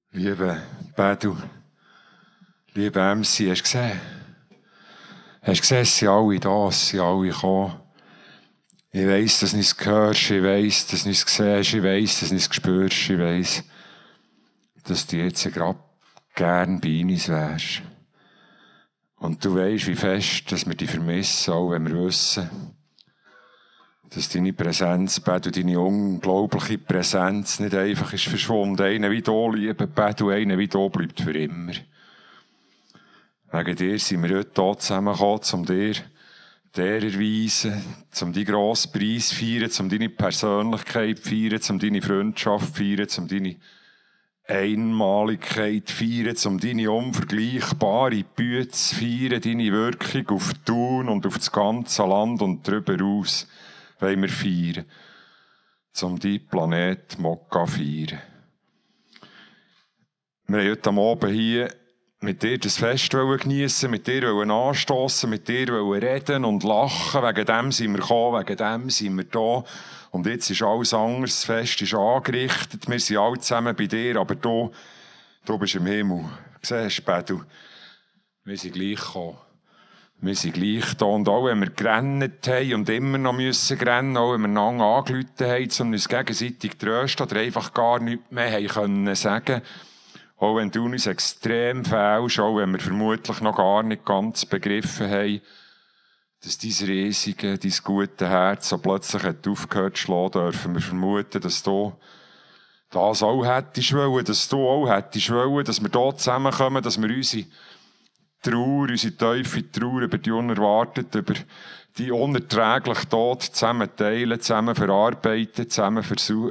Lieber Pedro, lieber MC, hast du gesehen? Hast du gesehen, es sind alle da, es sind alle gekommen. Ich weiss, dass du es hörst, ich weiss, dass du es siehst, ich weiss, dass du es spürst, ich weiss, dass du jetzt gerade gern bei uns wärst. Und du weisst, wie fest, dass wir dich vermissen, auch wenn wir wissen, dass deine Präsenz, Pedro, deine unglaubliche Präsenz nicht einfach ist verschwunden. Einer wie du, lieber Pedro, einer wie du bleibt für immer. Wegen dir sind wir heute hier zusammengekommen, um dir der erweisen, um deinen grossen Preis zu feiern, um deine Persönlichkeit zu feiern, um deine Freundschaft zu feiern, um deine Einmaligkeit zu feiern, um deine unvergleichbare Güte zu feiern, deine Wirkung auf Thun und auf das ganze Land und darüber hinaus wollen wir feiern, um deinen Planet Mokka zu feiern. Wir haben heute Abend hier mit dir das Fest geniessen, mit dir anstossen, mit dir reden und lachen. Wegen dem sind wir gekommen, wegen dem sind wir da. Und jetzt ist alles anders, das Fest ist angerichtet, wir sind alle zusammen bei dir, aber du bist im Himmel. Siehst du, Pedro, wir sind gleich gekommen. Wir sind gleich da. Und auch wenn wir gerannt haben und immer noch müssen rennen, auch wenn wir einander angerufen haben, um uns gegenseitig zu trösten oder einfach gar nichts mehr haben können sagen, auch wenn du uns extrem fehlst, auch wenn wir vermutlich noch gar nicht ganz begriffen haben, dass dein riesige, dein gute Herz so plötzlich hat aufgehört zu schlagen, dürfen wir vermuten, dass du das auch hättest wollen, dass du auch hättest wollen, dass wir hier zusammenkommen, dass wir unsere Trauer, unsere tiefe Trauer über die Unerwartete, über die unerträgliche Tod zusammen teilen, zusammen verarbeiten, zusammen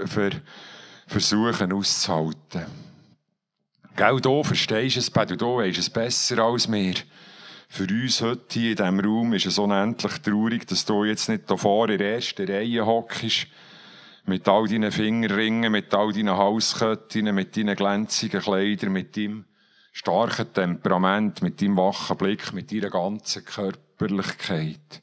versuchen auszuhalten. Gell, du verstehst es, Pedro, du weisst es besser als wir. Für uns heute hier in diesem Raum ist es unendlich traurig, dass du jetzt nicht hier vorne in der ersten Reihe hockst, mit all deinen Fingerringen, mit all deinen Halsketten, mit deinen glänzigen Kleidern, mit deinem starken Temperament, mit deinem wachen Blick, mit deiner ganzen Körperlichkeit.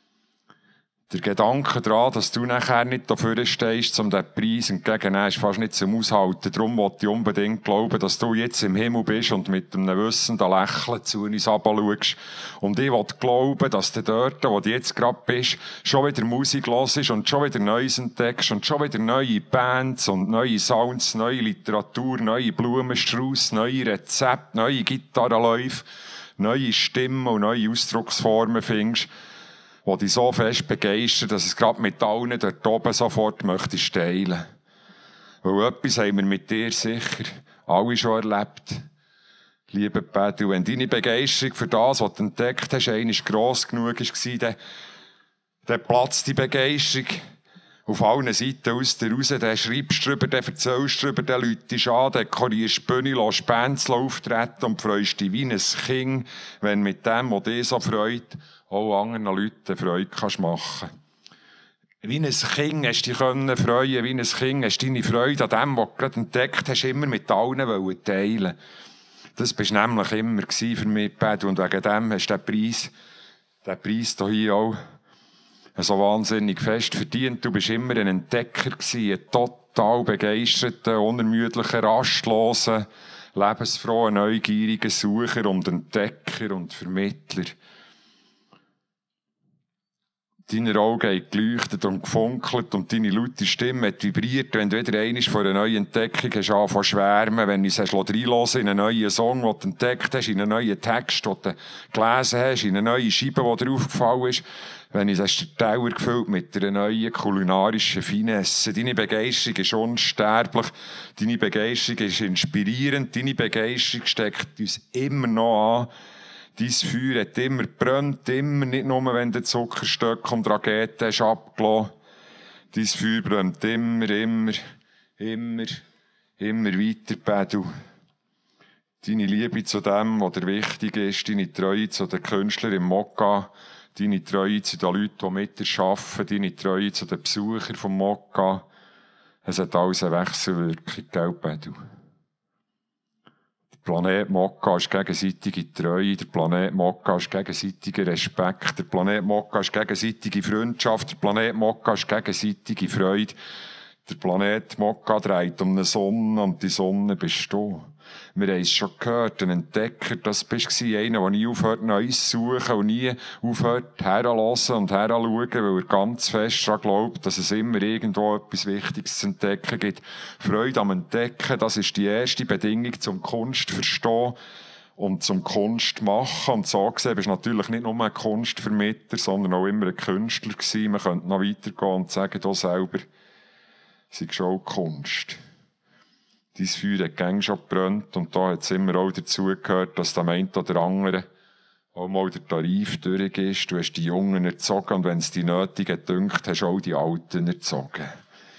Der Gedanke daran, dass du nachher nicht dafür stehst, um diesen Preis entgegenzunehmen, ist fast nicht zum Aushalten. Darum wollte ich unbedingt glauben, dass du jetzt im Himmel bist und mit einem wissenden Lächeln zu uns herabschaust. Und ich will glauben, dass du dort, wo du jetzt gerade bist, schon wieder Musik hörst und schon wieder Neues entdeckst und schon wieder neue Bands und neue Sounds, neue Literatur, neue Blumenstrauß, neue Rezepte, neue Gitarrenläufe, neue Stimmen und neue Ausdrucksformen findest, die dich so fest begeistern, dass es gerade mit allen dort oben sofort möchtest teilen. Weil etwas haben wir mit dir sicher alle schon erlebt. Lieber Pedro, wenn deine Begeisterung für das, was du entdeckt hast, einmal gross genug war, dann platzt die Begeisterung auf allen Seiten aus dir raus. Dann schreibst du drüber, dann erzählst du drüber, dann läutest du an, dekorierst die Bühne, lässt Bands auftreten und freust dich wie ein Kind, wenn mit dem, was dich so freut, auch anderen Leuten Freude kannst machen. Wie ein Kind hast du dich freuen, wie ein Kind hast du deine Freude an dem, was du gerade entdeckt hast, immer mit allen teilen. Das bist nämlich immer für mich, Pedro, und wegen dem hast du den Preis hier auch so wahnsinnig fest verdient. Du bist immer ein Entdecker gewesen, ein total begeisterter, unermüdlicher, rastloser, lebensfroher, neugieriger Sucher und Entdecker und Vermittler. Deine Augen haben geleuchtet und gefunkelt und deine laute Stimme hat vibriert, wenn du wieder einmal von einer neuen Entdeckung hast angefangen zu schwärmen, wenn du es reinhören in einen neuen Song, den du entdeckt hast, in einen neuen Text, den du gelesen hast, in eine neue Scheibe, die dir aufgefallen ist, wenn du den Teller gefüllt mit einer neuen kulinarischen Finesse. Deine Begeisterung ist unsterblich, deine Begeisterung ist inspirierend, deine Begeisterung steckt uns immer noch an. Dein Feuer hat immer gebrannt, immer, nicht nur, wenn du Zuckerstöcke und Raketen hast abgelassen. Dein Feuer brennt immer weiter, Pedro. Deine Liebe zu dem, was dir wichtig ist, deine Treue zu den Künstlern im Mokka, deine Treue zu den Leuten, die mit dir arbeiten, deine Treue zu den Besuchern vom Mokka. Es hat alles eine Wechselwirkung, gell, Pedro? Der Planet Mokka ist gegenseitige Treue, der Planet Mokka ist gegenseitiger Respekt, der Planet Mokka ist gegenseitige Freundschaft, der Planet Mokka ist gegenseitige Freude. Der Planet Mokka dreht um eine Sonne und die Sonne bist du. Wir haben es schon gehört, ein Entdecker, das bist du, einer, der nie aufhört, Neues zu suchen und nie aufhört, herzuhören und herzuschauen, weil er ganz fest daran glaubt, dass es immer irgendwo etwas Wichtiges zu entdecken gibt. Freude am Entdecken, das ist die erste Bedingung zum Kunst verstehen und zum Kunst machen. Und so gesehen bist du natürlich nicht nur ein Kunstvermittler, sondern auch immer ein Künstler gewesen. Man könnte noch weitergehen und sagen, du selber sei schon Kunst. Dein Feuer hat gängig schon gebrannt und da hat es immer auch dazugehört, dass dem einen oder anderen auch mal der Tarif durch ist. Du hast die Jungen erzogen und wenn es die Nötigen dünkt, hast du auch die Alten erzogen.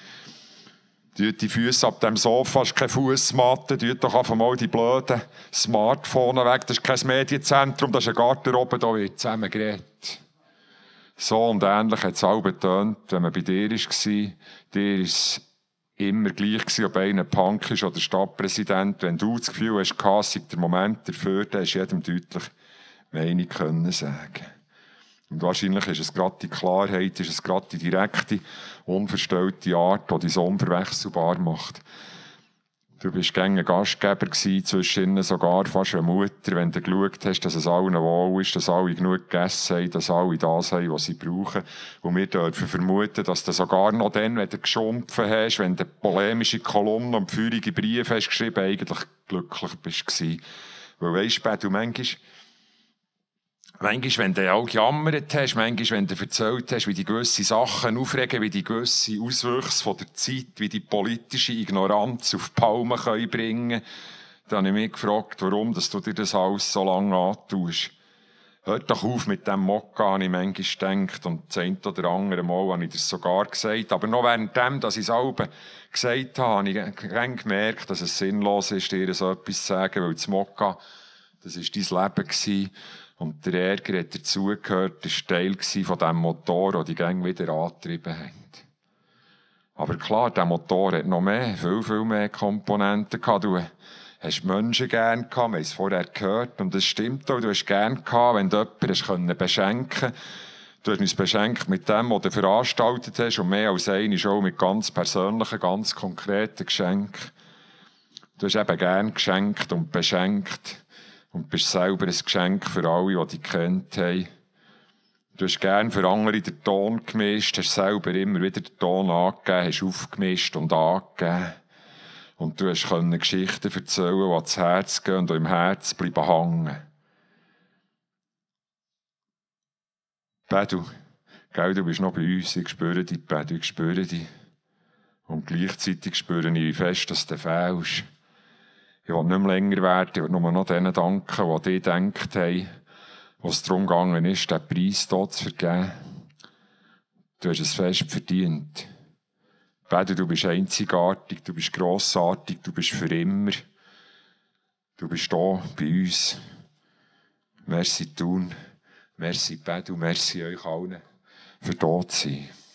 Tut die Füße ab dem Sofa, ist keine Fußmatte, tut doch einfach mal die blöden Smartphones weg, das ist kein Medienzentrum, das ist ein Garderobe, da wird zusammen geredet. So und ähnlich hat es auch betont, wenn man bei dir war, dir ist immer gleich gewesen, ob einer Punk ist oder Stadtpräsident. Wenn du das Gefühl hast, es sei der Moment dafür, dann hast du jedem deutlich Meinung können sagen. Und wahrscheinlich ist es gerade die Klarheit, ist es gerade die direkte, unverstellte Art, die dich so unverwechselbar macht. Du bist gängig ein Gastgeber gewesen, zwischen ihnen sogar fast eine Mutter, wenn du geschaut hast, dass es allen wohl ist, dass alle genug gegessen haben, dass alle das haben, was sie brauchen. Und wir dürfen vermuten, dass du sogar noch dann, wenn du geschumpfen hast, wenn du polemische Kolumnen und feurige Briefe hast geschrieben, eigentlich glücklich bist. Weil weisst du, manchmal, wenn du auch gejammert hast, manchmal, wenn du erzählt hast, wie die gewisse Sachen aufregen, wie die gewisse Auswüchse von der Zeit, wie die politische Ignoranz auf die Palme bringen können, dann habe ich mich gefragt, warum dass du dir das alles so lange antust. Hört doch auf mit dem Mokka, habe ich manchmal gedacht. Und das eine oder andere Mal habe ich das sogar gesagt. Aber noch währenddem, dass ich es selber gesagt habe, habe ich gemerkt, dass es sinnlos ist, dir so etwas zu sagen, weil das Mokka, das war dein Leben gewesen. Und der Ärger hat dazugehört, das war Teil von diesem Motor, der die Gänge wieder angetrieben hat. Aber klar, der Motor hat noch mehr, viel mehr Komponenten gehabt. Du hast Menschen gern gehabt, wir haben es vorher gehört. Und das stimmt auch, du hast gern gehabt, wenn du jemanden beschenken konntest. Du hast uns beschenkt mit dem, was du veranstaltet hast, und mehr als einmal auch mit ganz persönlichen, ganz konkreten Geschenken. Du hast eben gern geschenkt und beschenkt. Und bist selber ein Geschenk für alle, die dich kennt haben. Du hast gerne für andere den Ton gemischt, hast selber immer wieder den Ton angegeben, hast aufgemischt und angegeben. Und du hast Geschichten erzählen, die ans Herz gehen und im Herz bleiben hängen. Pedro, gell, du bist noch bei uns, ich spüre dich, Pedro, ich spüre dich. Und gleichzeitig spüre ich, wie fest, dass du fehlst. Ich will nicht mehr länger werden, ich will nur noch denen danken, die dir gedacht haben, was darum gegangen ist, diesen Preis hier zu vergeben. Du hast es fest verdient. Pedro, du bist einzigartig, du bist grossartig, du bist für immer. Du bist hier bei uns. Merci Thun, merci Pedro, merci euch allen, für hier zu sein.